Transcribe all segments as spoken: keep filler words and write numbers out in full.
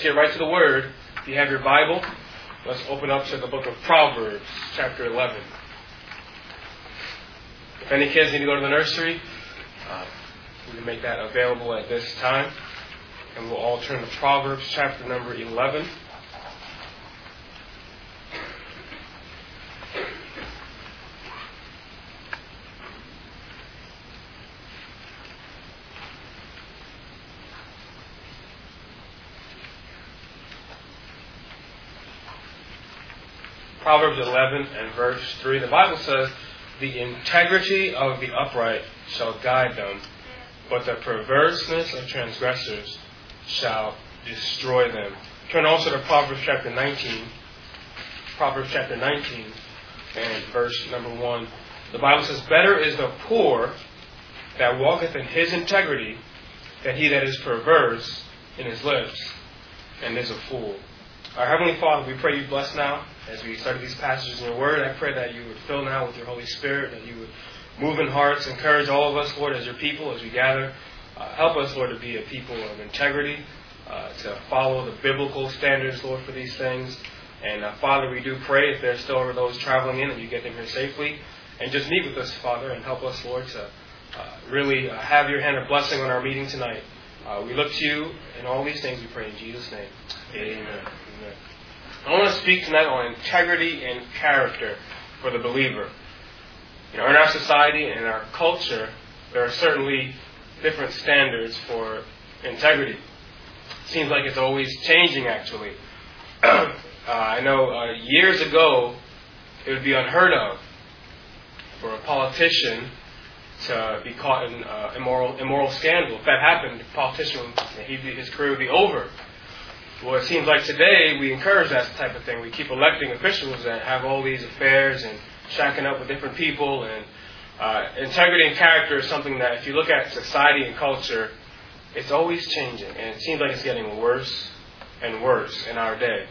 get right to the Word. If you have your Bible, let's open up to the book of Proverbs, chapter eleven. If any kids need to go to the nursery, uh, we can make that available at this time. And we'll all turn to Proverbs, chapter number eleven. Proverbs eleven and verse three, the Bible says, "The integrity of the upright shall guide them, but the perverseness of transgressors shall destroy them." Turn also to Proverbs chapter nineteen. Proverbs chapter nineteen and verse number one. The Bible says, "Better is the poor that walketh in his integrity than he that is perverse in his lips and is a fool." Our Heavenly Father, we pray you bless now as we study these passages in your Word. I pray that you would fill now with your Holy Spirit, that you would move in hearts, encourage all of us, Lord, as your people, as we gather. Uh, help us, Lord, to be a people of integrity, uh, to follow the biblical standards, Lord, for these things. And uh, Father, we do pray if there's still those traveling in, that you get them here safely. And just meet with us, Father, and help us, Lord, to uh, really uh, have your hand of blessing on our meeting tonight. Uh, we look to you in all these things, we pray in Jesus' name. Amen. Amen. I want to speak tonight on integrity and character for the believer. You know, in our society and in our culture, there are certainly different standards for integrity. It seems like it's always changing, actually. uh, I know uh, years ago, it would be unheard of for a politician to be caught in uh, immoral immoral scandal. If that happened, the politician, he'd, his career would be over. Well, it seems like today we encourage that type of thing. We keep electing officials that have all these affairs and shacking up with different people. And uh, integrity and character is something that, if you look at society and culture, it's always changing. And it seems like it's getting worse and worse in our day.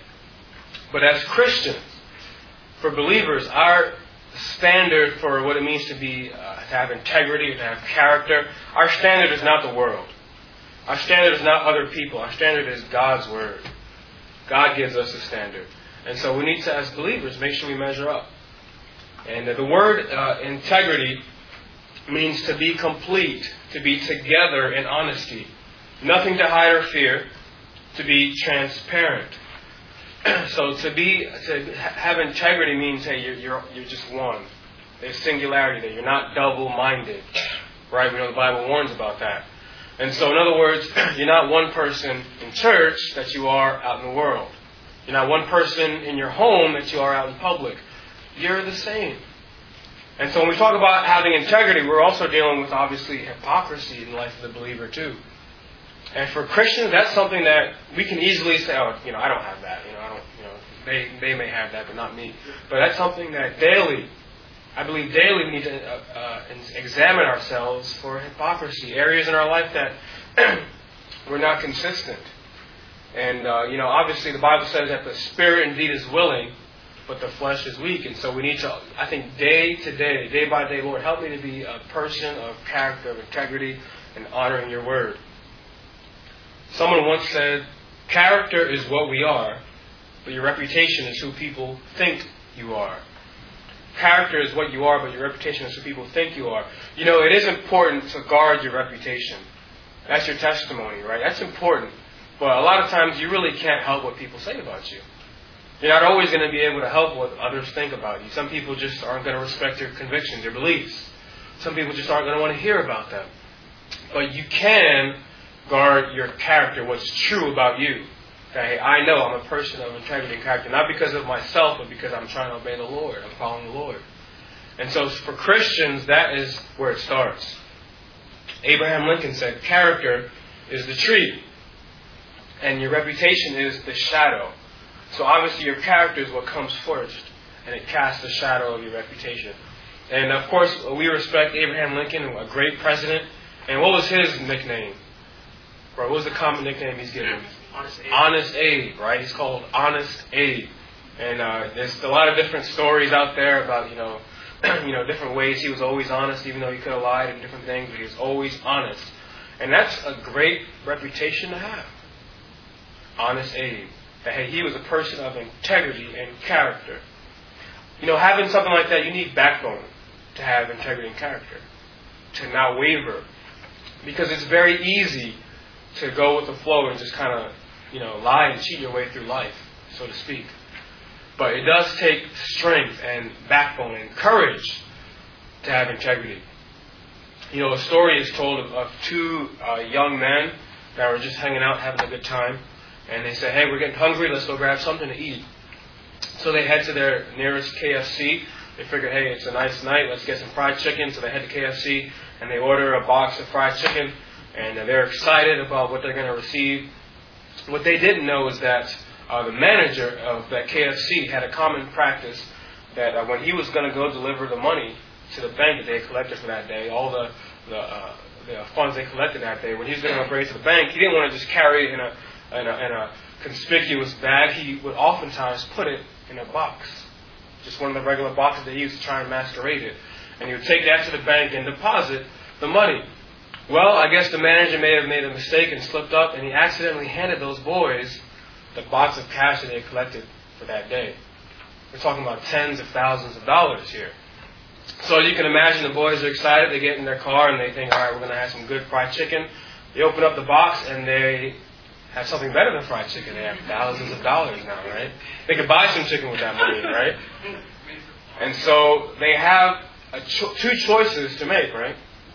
But as Christians, for believers, our standard for what it means to be, uh, to have integrity, to have character, our standard is not the world. Our standard is not other people. Our standard is God's Word. God gives us a standard. And so we need to, as believers, make sure we measure up. And the word uh, integrity means to be complete, to be together in honesty. Nothing to hide or fear, to be transparent. So to be to have integrity means, hey, you're, you're, you're just one. There's singularity there. You're not double-minded. Right? We know the Bible warns about that. And so, in other words, you're not one person in church that you are out in the world. You're not one person in your home that you are out in public. You're the same. And so when we talk about having integrity, we're also dealing with, obviously, hypocrisy in the life of the believer, too. And for Christians, that's something that we can easily say, oh, you know, I don't have that. You know, I don't, you know, they, they may have that, but not me. But that's something that daily, I believe daily we need to uh, uh, examine ourselves for hypocrisy, areas in our life that we're not consistent. And, uh, you know, obviously the Bible says that the spirit indeed is willing, but the flesh is weak. And so we need to, I think, day to day, day by day, Lord, help me to be a person of character, of integrity, and honoring your word. Someone once said, character is what we are, but your reputation is who people think you are. Character is what you are, but your reputation is who people think you are. You know, it is important to guard your reputation. That's your testimony, right? That's important. But a lot of times you really can't help what people say about you. You're not always going to be able to help what others think about you. Some people just aren't going to respect your convictions, your beliefs. Some people just aren't going to want to hear about them. But you can guard your character, what's true about you. Okay, I know I'm a person of integrity and character, not because of myself, but because I'm trying to obey the Lord. I'm following the Lord. And so for Christians, that is where it starts. Abraham Lincoln said, character is the tree, and your reputation is the shadow. So obviously your character is what comes first, and it casts the shadow of your reputation. And of course, we respect Abraham Lincoln, a great president. And what was his nickname? Right, what was the common nickname he's given? Honest Abe. Honest Abe, right? He's called Honest Abe. And uh, there's a lot of different stories out there about, you know, you know, different ways he was always honest, even though he could have lied and different things, but he was always honest. And that's a great reputation to have. Honest Abe. That, hey, he was a person of integrity and character. You know, having something like that, you need backbone to have integrity and character. To not waver. Because it's very easy to go with the flow and just kind of, you know, lie and cheat your way through life, so to speak. But it does take strength and backbone and courage to have integrity. You know, a story is told of, of two uh, young men that were just hanging out, having a good time. And they say, hey, we're getting hungry, let's go grab something to eat. So they head to their nearest K F C. They figure, hey, it's a nice night, let's get some fried chicken. So they head to K F C and they order a box of fried chicken. And they're excited about what they're going to receive. What they didn't know is that uh, the manager of that K F C had a common practice that uh, when he was going to go deliver the money to the bank that they had collected for that day, all the the, uh, the funds they collected that day, when he was going to bring it to the bank, he didn't want to just carry it in a, in a, in a conspicuous bag. He would oftentimes put it in a box, just one of the regular boxes they used to try and masquerade it. And he would take that to the bank and deposit the money. Well, I guess the manager may have made a mistake and slipped up, and he accidentally handed those boys the box of cash that they had collected for that day. We're talking about tens of thousands of dollars here. So you can imagine the boys are excited. They get in their car and they think, all right, we're going to have some good fried chicken. They open up the box and they have something better than fried chicken. They have thousands of dollars now, right? They could buy some chicken with that money, right? And so they have a cho- two choices to make, right?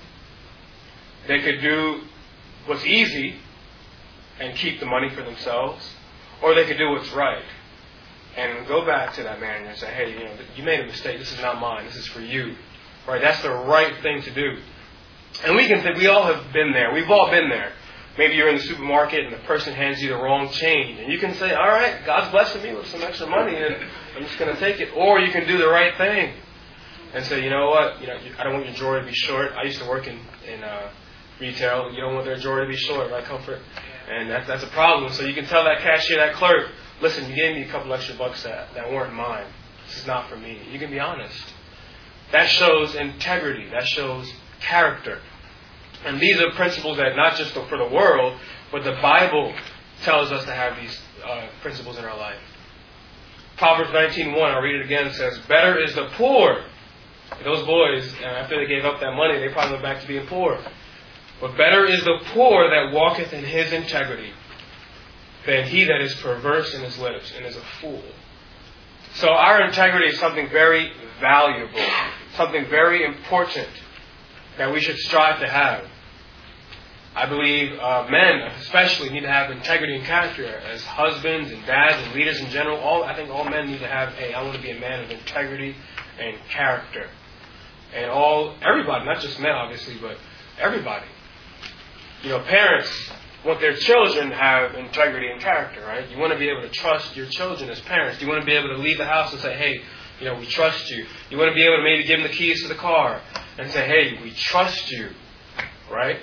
They could do what's easy and keep the money for themselves, or they could do what's right and go back to that manager and say, hey, you know, you made a mistake. This is not mine. This is for you. Right? That's the right thing to do. And we can think, we all have been there. We've all been there. Maybe you're in the supermarket and the person hands you the wrong change. And you can say, all right, God's blessing me with some extra money and I'm just going to take it. Or you can do the right thing and say, you know what, you know, I don't want your drawer to be short. I used to work in, in uh, retail. You don't want their drawer to be short, right, Comfort? And that, that's a problem. So you can tell that cashier, that clerk, listen, you gave me a couple extra bucks that, that weren't mine. This is not for me. You can be honest. That shows integrity. That shows character. And these are principles that not just for the world, but the Bible tells us to have these uh, principles in our life. Proverbs nineteen one, I'll read it again, says, better is the poor. Those boys, after they gave up that money, they probably went back to being poor. But better is the poor that walketh in his integrity than he that is perverse in his lips and is a fool. So our integrity is something very valuable, something very important that we should strive to have. I believe uh, men especially need to have integrity and character as husbands and dads and leaders in general. All I think all men need to have, hey, I want to be a man of integrity and character. And all, everybody, not just men obviously, but everybody. You know, parents want their children to have integrity and character, right? You want to be able to trust your children as parents. You want to be able to leave the house and say, hey, you know, we trust you. You want to be able to maybe give them the keys to the car and say, hey, we trust you, right?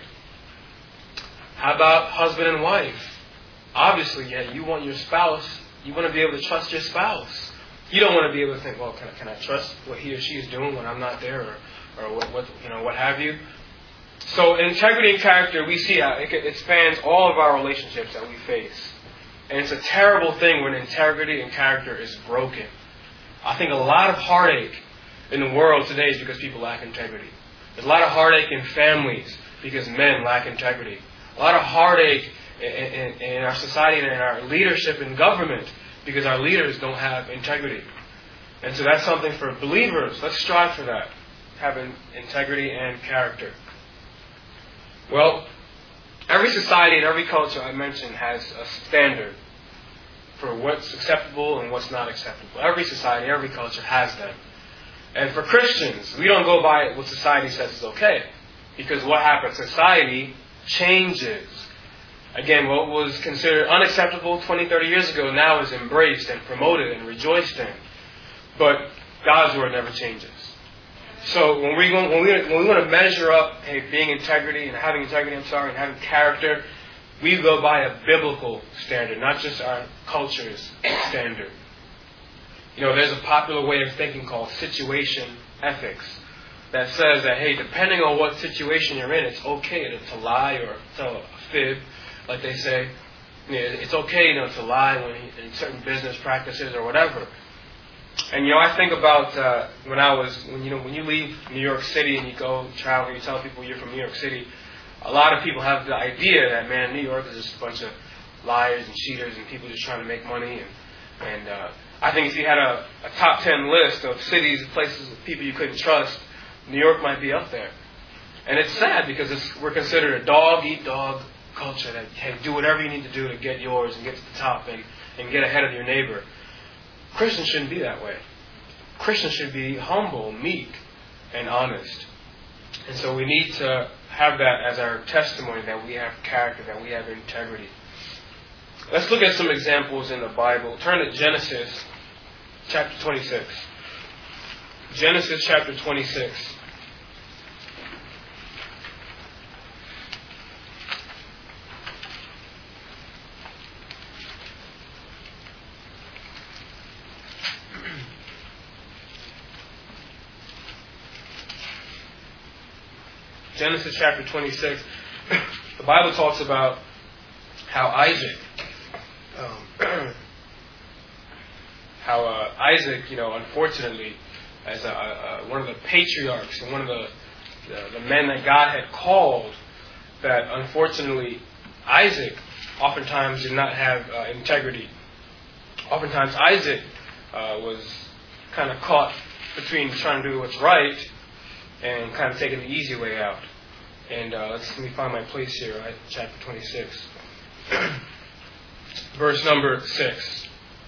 How about husband and wife? Obviously, yeah, you want your spouse, you want to be able to trust your spouse. You don't want to be able to think, well, can I, can I trust what he or she is doing when I'm not there, or, or what, what, you know, what have you? So integrity and character, we see how it, it spans all of our relationships that we face. And it's a terrible thing when integrity and character is broken. I think a lot of heartache in the world today is because people lack integrity. There's a lot of heartache in families because men lack integrity. A lot of heartache in, in, in our society and in our leadership in government because our leaders don't have integrity. And so that's something for believers. Let's strive for that, having integrity and character. Well, every society and every culture I mentioned has a standard for what's acceptable and what's not acceptable. Every society, every culture has them. And for Christians, we don't go by what society says is okay. Because what happens? Society changes. Again, what was considered unacceptable twenty, thirty years ago now is embraced and promoted and rejoiced in. But God's word never changes. So when we when we when we want to measure up, hey, being integrity and having integrity, I'm sorry, and having character, we go by a biblical standard, not just our culture's standard. You know, there's a popular way of thinking called situation ethics that says that, hey, depending on what situation you're in, it's okay to, to lie or tell a fib, like they say. you know, it's okay, you know, to lie when in certain business practices or whatever. And, you know, I think about uh, when I was, when you know, when you leave New York City and you go travel, you tell people you're from New York City, a lot of people have the idea that, man, New York is just a bunch of liars and cheaters and people just trying to make money. And, and uh, I think if you had a, a top ten list of cities, places, people you couldn't trust, New York might be up there. And it's sad because it's, we're considered a dog-eat-dog culture that, hey, do whatever you need to do to get yours and get to the top and, and get ahead of your neighbor. Christians shouldn't be that way. Christians should be humble, meek, and honest. And so we need to have that as our testimony, that we have character, that we have integrity. Let's look at some examples in the Bible. Turn to Genesis chapter twenty-six. Genesis chapter twenty-six. Genesis chapter twenty-six, the Bible talks about how Isaac, um, how uh, Isaac, you know, unfortunately, as a, a, one of the patriarchs and one of the, the, the men that God had called, that unfortunately Isaac oftentimes did not have uh, integrity. Oftentimes Isaac uh, was kind of caught between trying to do what's right and kind of taking the easy way out. And uh, let's, let me find my place here, right? Chapter twenty-six. Verse number six.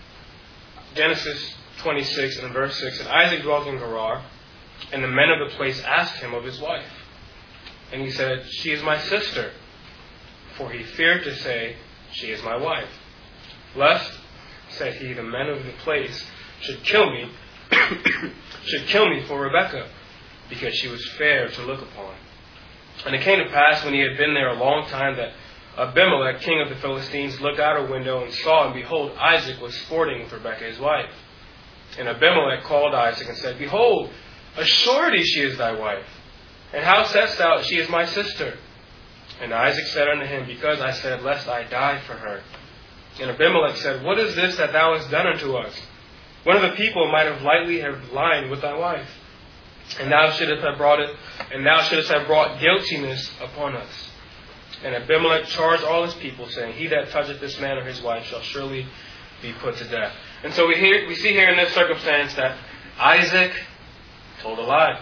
Genesis twenty-six and verse six. And Isaac dwelt in Gerar, and the men of the place asked him of his wife. And he said, She is my sister. For he feared to say, She is my wife. Lest, said he, the men of the place should kill me, should kill me for Rebekah, because she was fair to look upon. And it came to pass, when he had been there a long time, that Abimelech, king of the Philistines, looked out a window and saw, and behold, Isaac was sporting with Rebekah his wife. And Abimelech called Isaac and said, Behold, a surety she is thy wife. And how saidst thou, She is my sister? And Isaac said unto him, Because I said, Lest I die for her. And Abimelech said, What is this that thou hast done unto us? One of the people might have lightly have lied with thy wife. And thou shouldest have brought it, and thou shouldest have brought guiltiness upon us. And Abimelech charged all his people, saying, He that toucheth this man or his wife shall surely be put to death. And so we hear, we see here in this circumstance that Isaac told a lie.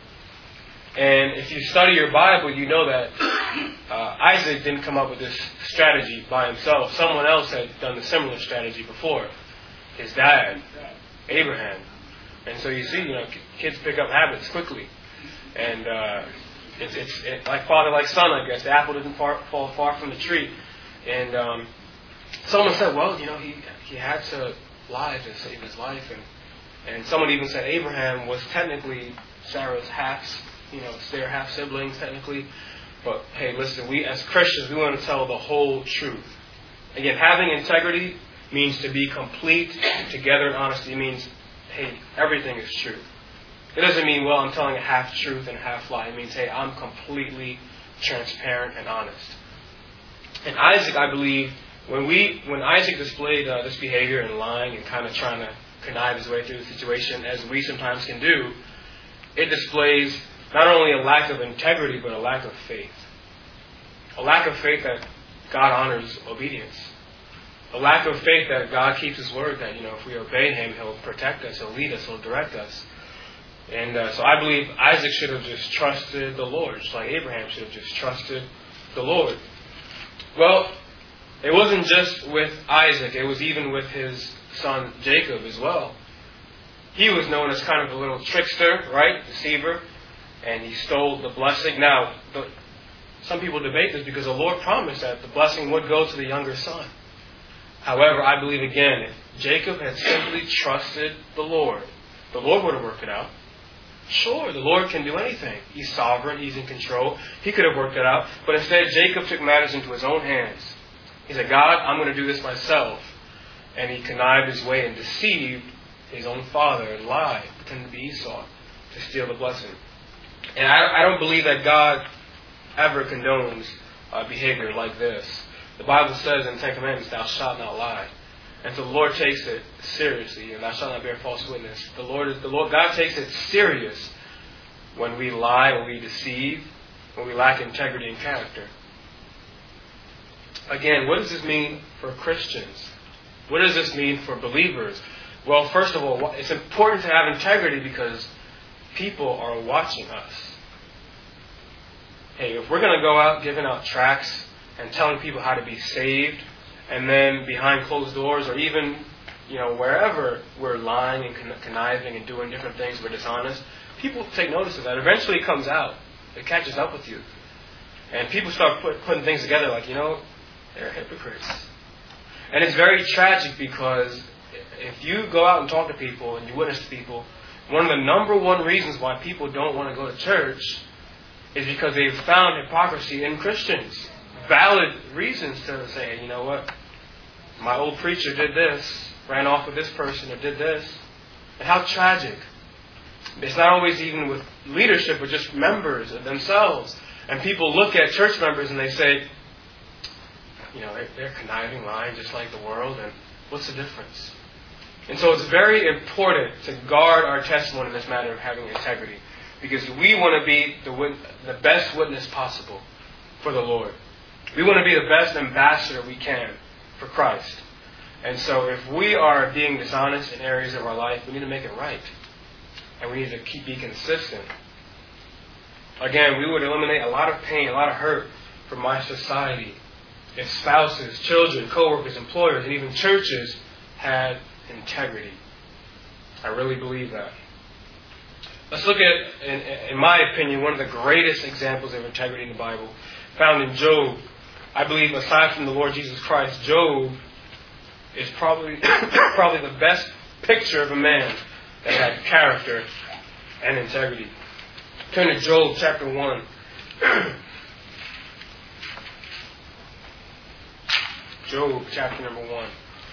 And if you study your Bible, you know that uh, Isaac didn't come up with this strategy by himself. Someone else had done the similar strategy before. His dad, Abraham. And so you see, you know, kids pick up habits quickly. And uh, it's, it's it, like father, like son, I guess. The apple didn't far, fall far from the tree. And um, someone said, well, you know, he he had to lie to save his life. And, and someone even said Abraham was technically Sarah's half, you know, their half siblings technically. But hey, listen, we as Christians, we want to tell the whole truth. Again, having integrity means to be complete, together in honesty. It means, hey, everything is true. It doesn't mean, well, I'm telling a half truth and a half lie. It means, hey, I'm completely transparent and honest. And Isaac, I believe, when we, when Isaac displayed uh, this behavior and lying and kind of trying to connive his way through the situation, as we sometimes can do, it displays not only a lack of integrity, but a lack of faith. A lack of faith that God honors obedience. A lack of faith that God keeps His word, that, you know, if we obey Him, He'll protect us, He'll lead us, He'll direct us. And uh, so I believe Isaac should have just trusted the Lord, just like Abraham should have just trusted the Lord. Well, it wasn't just with Isaac, it was even with his son Jacob as well. He was known as kind of a little trickster, right? Deceiver. And he stole the blessing. Now, the, some people debate this because the Lord promised that the blessing would go to the younger son. However, I believe again, if Jacob had simply trusted the Lord, the Lord would have worked it out. Sure, the Lord can do anything. He's sovereign. He's in control. He could have worked it out. But instead, Jacob took matters into his own hands. He said, God, I'm going to do this myself. And he connived his way and deceived his own father and lied, pretending to be Esau, to steal the blessing. And I, I don't believe that God ever condones uh, behavior like this. The Bible says in the Ten Commandments, thou shalt not lie. And so the Lord takes it seriously, and thou shalt not bear false witness. The Lord, is, the Lord, God takes it serious when we lie, when we deceive, when we lack integrity and character. Again, what does this mean for Christians? What does this mean for believers? Well, first of all, it's important to have integrity because people are watching us. Hey, if we're going to go out giving out tracts and telling people how to be saved, and then behind closed doors or even, you know, wherever we're lying and conniving and doing different things, we're dishonest, people take notice of that. Eventually it comes out. It catches up with you. And people start put, putting things together like, you know, they're hypocrites. And it's very tragic because if you go out and talk to people and you witness to people, one of the number one reasons why people don't want to go to church is because they've found hypocrisy in Christians. Valid reasons to say, you know what, my old preacher did this, ran off with this person or did this. And how tragic. It's not always even with leadership, but just members themselves. And people look at church members and they say, you know, they're conniving, lying just like the world, and what's the difference? And so it's very important to guard our testimony in this matter of having integrity, because we want to be the, wit- the best witness possible for the Lord. We want to be the best ambassador we can for Christ. And so if we are being dishonest in areas of our life, we need to make it right. And we need to keep be consistent. Again, we would eliminate a lot of pain, a lot of hurt from my society if spouses, children, co-workers, employers, and even churches had integrity. I really believe that. Let's look at, in, in my opinion, one of the greatest examples of integrity in the Bible, found in Job. I believe, aside from the Lord Jesus Christ, Job is probably probably the best picture of a man that had character and integrity. Turn to Job chapter one. Job chapter number one.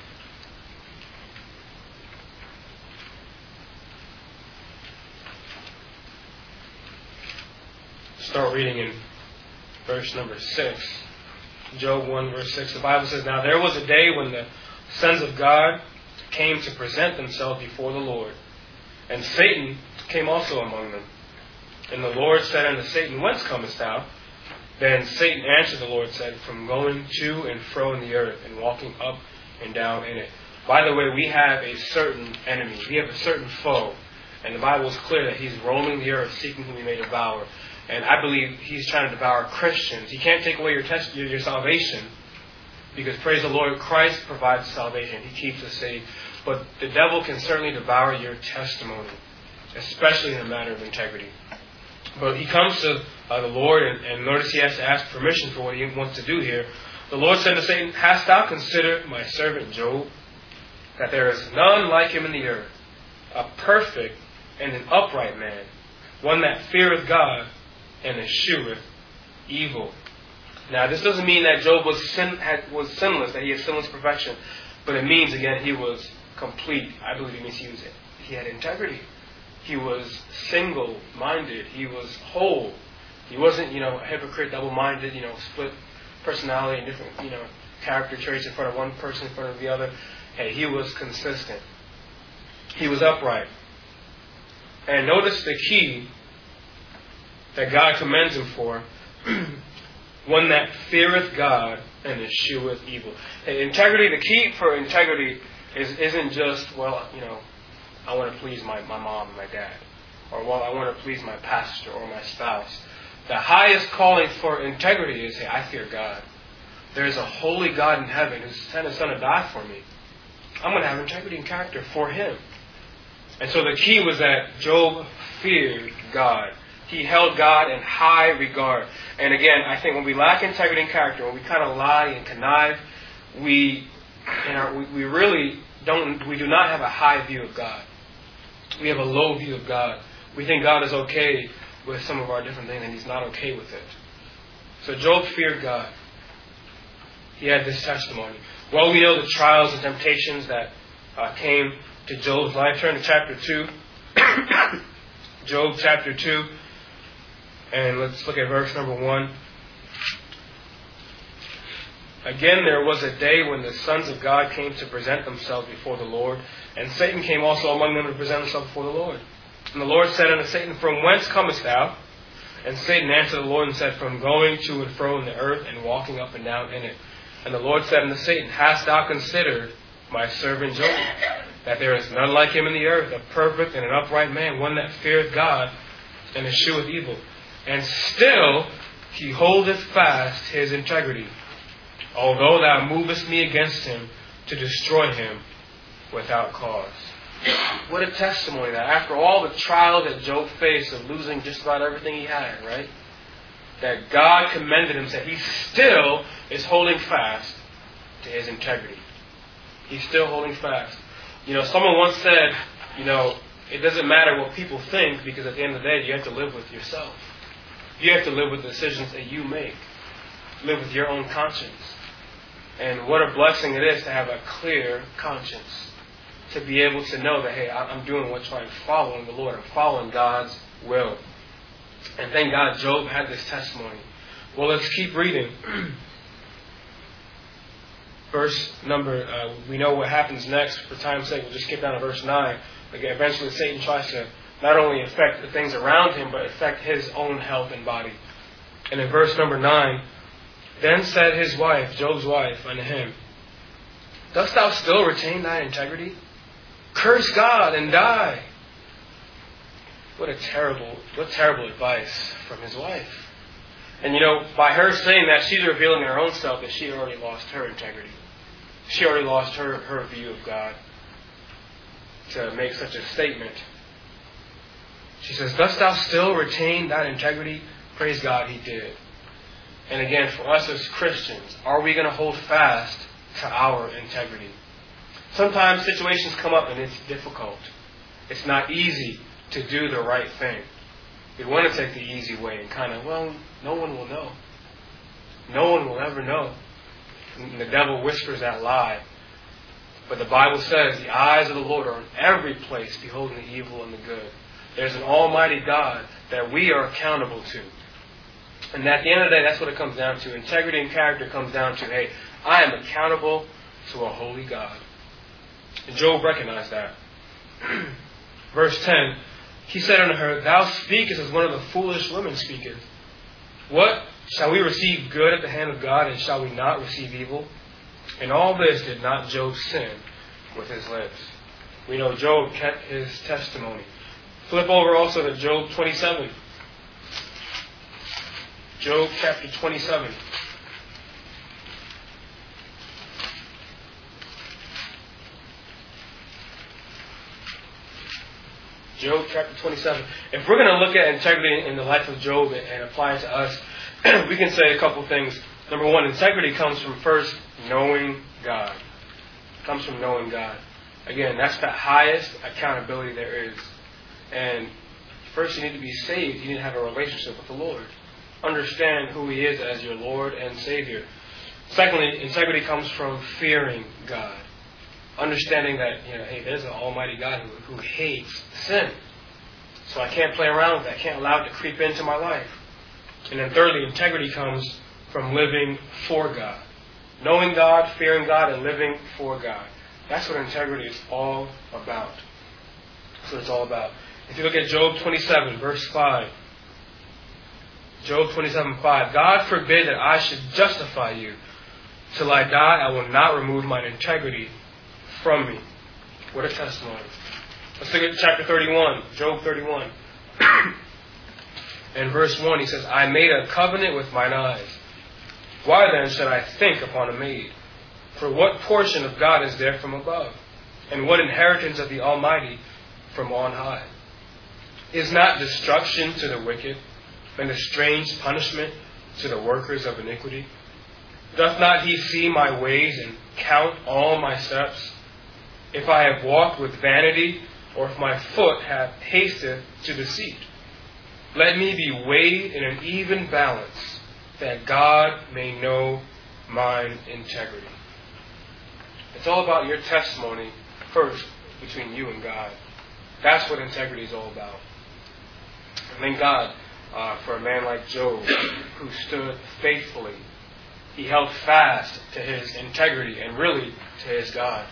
Start reading in verse number six. Job one verse six. The Bible says, now there was a day when the sons of God came to present themselves before the Lord, and Satan came also among them. And the Lord said unto Satan, whence comest thou? Then Satan answered the Lord, said, from going to and fro in the earth, and walking up and down in it. By the way, we have a certain enemy. We have a certain foe. And the Bible is clear that he's roaming the earth, seeking whom he may devour. And I believe he's trying to devour Christians. He can't take away your test, your, your salvation, because, praise the Lord, Christ provides salvation. He keeps us safe. But the devil can certainly devour your testimony, especially in a matter of integrity. But he comes to uh, the Lord, and, and notice he has to ask permission for what he wants to do here. The Lord said to Satan, hast thou considered my servant Job, that there is none like him in the earth, a perfect and an upright man, one that feareth God and escheweth evil. Now, this doesn't mean that Job was sin, had, was sinless, that he had sinless perfection, but it means, again, he was complete. I believe it means he was he had integrity. He was single-minded. He was whole. He wasn't, you know, a hypocrite, double-minded, you know, split personality and different, you know, character traits in front of one person, in front of the other. Hey, he was consistent. He was upright. And notice the key that God commends him for. One that feareth God and escheweth evil. Hey, integrity, the key for integrity is, isn't just, well, you know, I want to please my, my mom and my dad. Or, well, I want to please my pastor or my spouse. The highest calling for integrity is, hey, I fear God. There's a holy God in heaven who sent his son to die for me. I'm going to have integrity and character for him. And so the key was that Job feared God. He held God in high regard. And again, I think when we lack integrity and character, when we kind of lie and connive, we, in our, we, we really don't, we do not have a high view of God. We have a low view of God. We think God is okay with some of our different things, and he's not okay with it. So Job feared God. He had this testimony. Well, we know the trials and temptations that uh, came to Job's life. Turn to chapter two. Job chapter two. And let's look at verse number one. Again, there was a day when the sons of God came to present themselves before the Lord, and Satan came also among them to present himself before the Lord. And the Lord said unto Satan, From whence comest thou? And Satan answered the Lord and said, From going to and fro in the earth, and walking up and down in it. And the Lord said unto Satan, Hast thou considered my servant Job, that there is none like him in the earth, a perfect and an upright man, one that feareth God and escheweth evil? And still he holdeth fast his integrity, although thou movest me against him to destroy him without cause. What a testimony that after all the trials that Job faced of losing just about everything he had, right? That God commended him, said he still is holding fast to his integrity. He's still holding fast. You know, someone once said, you know, it doesn't matter what people think, because at the end of the day, you have to live with yourself. You have to live with the decisions that you make. Live with your own conscience. And what a blessing it is to have a clear conscience. To be able to know that, hey, I'm doing what's right. I'm following the Lord. I'm following God's will. And thank God Job had this testimony. Well, let's keep reading. Verse number, uh, we know what happens next. For time's sake, we'll just skip down to verse nine. Again, eventually Satan tries to not only affect the things around him, but affect his own health and body. And in verse number nine, Then said his wife, Job's wife, unto him, Dost thou still retain thy integrity? Curse God and die. What a terrible, what terrible advice from his wife. And you know, by her saying that, she's revealing in her own self that she had already lost her integrity. She already lost her, her view of God to make such a statement. She says, Dost thou still retain that integrity? Praise God, he did. And again, for us as Christians, are we going to hold fast to our integrity? Sometimes situations come up and it's difficult. It's not easy to do the right thing. We want to take the easy way and kind of, well, no one will know. No one will ever know. And the devil whispers that lie. But the Bible says the eyes of the Lord are in every place, beholding the evil and the good. There's an almighty God that we are accountable to. And at the end of the day, that's what it comes down to. Integrity and character comes down to, hey, I am accountable to a holy God. And Job recognized that. Verse ten, he said unto her, Thou speakest as one of the foolish women speaketh. What? Shall we receive good at the hand of God, and shall we not receive evil? In all this did not Job sin with his lips. We know Job kept his testimony. Flip over also to Job twenty-seven. Job chapter twenty-seven. Job chapter twenty-seven. If we're going to look at integrity in the life of Job and apply it to us, we can say a couple things. Number one, integrity comes from first knowing God. It comes from knowing God. Again, that's the highest accountability there is. And first you need to be saved. You need to have a relationship with the Lord. Understand who He is as your Lord and Savior. Secondly, integrity comes from fearing God. Understanding that, you know, hey, there's an almighty God who, who hates sin. So I can't play around with that. I can't allow it to creep into my life. And then thirdly, integrity comes from living for God. Knowing God, fearing God, and living for God. That's what integrity is all about. That's what it's all about. If you look at Job twenty-seven, verse five. Job twenty-seven, five. God forbid that I should justify you. Till I die, I will not remove mine integrity from me. What a testimony. Let's look at chapter thirty-one. Job thirty-one. In verse one, he says, I made a covenant with mine eyes. Why then should I think upon a maid? For what portion of God is there from above? And what inheritance of the Almighty from on high? Is not destruction to the wicked, and a strange punishment to the workers of iniquity? Doth not He see my ways and count all my steps? If I have walked with vanity, or if my foot hath hasted to deceit, let me be weighed in an even balance, that God may know mine integrity. It's all about your testimony first between you and God. That's what integrity is all about. And thank God uh, for a man like Job who stood faithfully He held fast to his integrity and really to his God.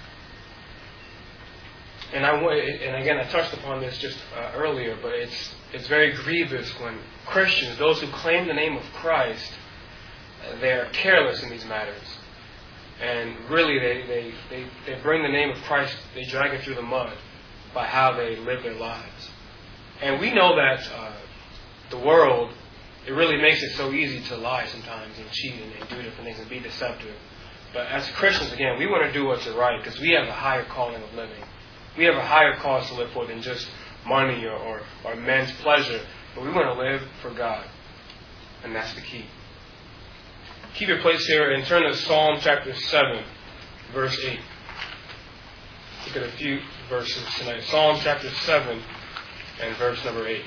And I and again I touched upon this just uh, earlier, but it's it's very grievous when Christians, those who claim the name of Christ, uh, they are careless in these matters. And really they, they, they, they bring the name of Christ, they drag it through the mud by how they live their lives. And we know that uh, the world, it really makes it so easy to lie sometimes and cheat and, and do different things and be deceptive. But as Christians, again, we want to do what's right because we have a higher calling of living. We have a higher cause to live for than just money or, or, or men's pleasure. But we want to live for God. And that's the key. Keep your place here and turn to Psalm chapter seven, verse eight. Look at a few verses tonight. Psalm chapter seven and verse number eight.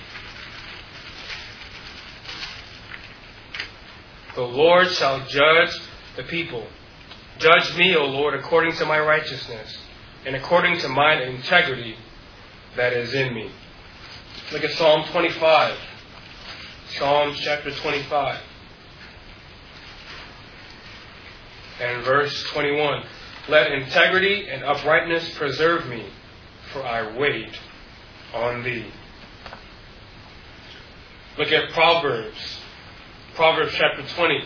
The Lord shall judge the people. Judge me, O Lord, according to my righteousness and according to mine integrity that is in me. Look at Psalm twenty-five. Psalm chapter twenty-five. And verse twenty-one. Let integrity and uprightness preserve me, for I wait on thee. Look at Proverbs. Proverbs chapter twenty.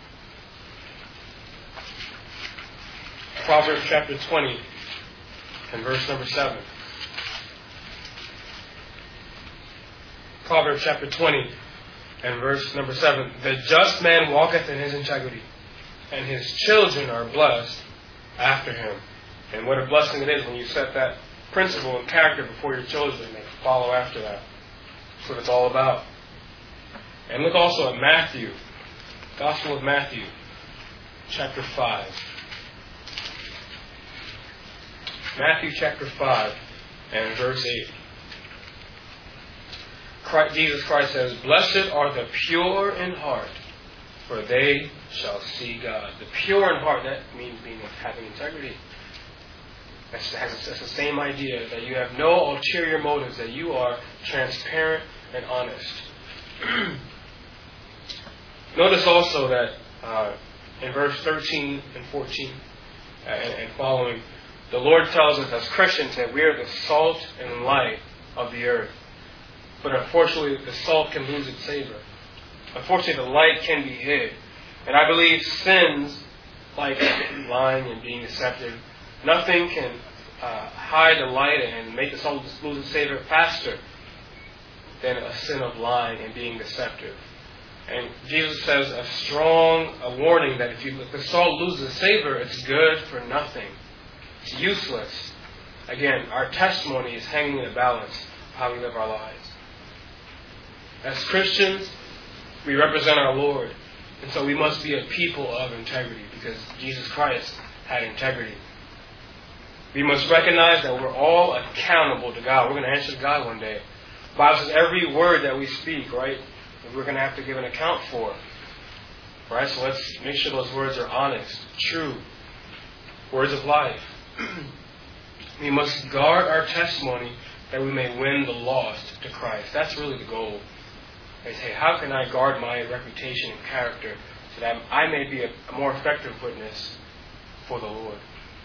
Proverbs chapter twenty and verse number seven. Proverbs chapter twenty and verse number seven. The just man walketh in his integrity, and his children are blessed after him. And what a blessing it is when you set that principle and character before your children and they follow after that. That's what it's all about. And look also at Matthew, Gospel of Matthew, chapter five. Matthew chapter five and verse eight. Christ, Jesus Christ says, Blessed are the pure in heart, for they shall see God. The pure in heart, that means being having integrity. That's, that's, that's the same idea, that you have no ulterior motives, that you are transparent and honest. Notice also that uh, in verse thirteen and fourteen uh, and, and following, the Lord tells us as Christians that we are the salt and light of the earth. But unfortunately, the salt can lose its savor. Unfortunately, the light can be hid. And I believe sins like lying and being deceptive, nothing can uh, hide the light and make the salt lose its savor faster than a sin of lying and being deceptive. And Jesus says a strong a warning that if, you, if the salt loses savor, it's good for nothing. It's useless. Again, our testimony is hanging in the balance of how we live our lives. As Christians, we represent our Lord. And so we must be a people of integrity because Jesus Christ had integrity. We must recognize that we're all accountable to God. We're going to answer to God one day. The Bible says every word that we speak, right, we're going to have to give an account for. Right? So let's make sure those words are honest, true, words of life. We must guard our testimony that we may win the lost to Christ. That's really the goal. I say, how can I guard my reputation and character so that I may be a, a more effective witness for the Lord?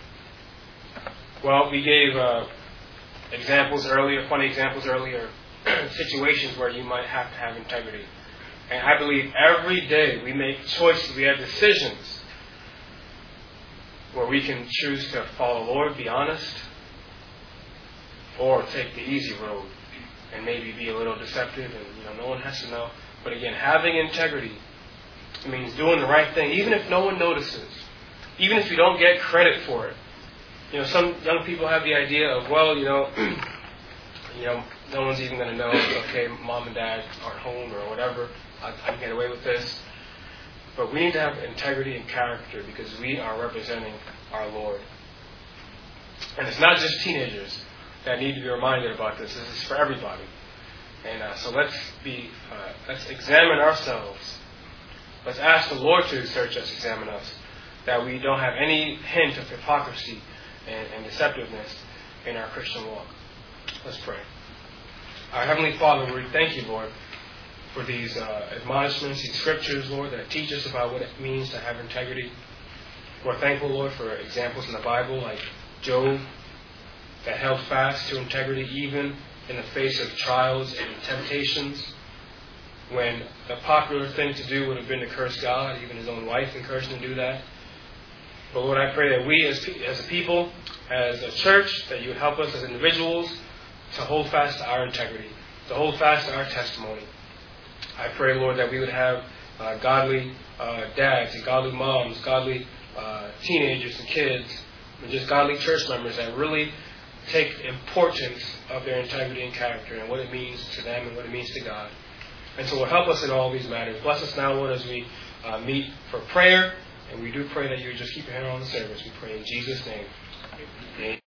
Well, we gave uh, examples earlier, funny examples earlier, situations where you might have to have integrity. And I believe every day we make choices, we have decisions where we can choose to follow the Lord, be honest, or take the easy road and maybe be a little deceptive and, you know, no one has to know. But again, having integrity means doing the right thing, even if no one notices, even if you don't get credit for it. You know, some young people have the idea of, well, you know, you know, no one's even going to know. Okay, mom and dad aren't home or whatever. I, I can get away with this. But we need to have integrity and character because we are representing our Lord. And it's not just teenagers that need to be reminded about this. This is for everybody. And uh, so let's be, uh, let's examine ourselves. Let's ask the Lord to search us, examine us, that we don't have any hint of hypocrisy and, and deceptiveness in our Christian walk. Let's pray. Our Heavenly Father, we thank you, Lord, for these uh, admonishments, these scriptures, Lord, that teach us about what it means to have integrity. We're thankful, Lord, for examples in the Bible like Job that held fast to integrity even in the face of trials and temptations, when the popular thing to do would have been to curse God. Even his own wife encouraged him to do that. But Lord, I pray that we as, as a people, as a church, that you would help us as individuals to hold fast to our integrity, to hold fast to our testimony. I pray, Lord, that we would have uh, godly uh, dads and godly moms, godly uh, teenagers and kids, and just godly church members that really take importance of their integrity and character and what it means to them and what it means to God. And so, Lord, help us in all these matters. Bless us now, Lord, as we uh, meet for prayer. And we do pray that you would just keep your hand on the service. We pray in Jesus' name. Amen.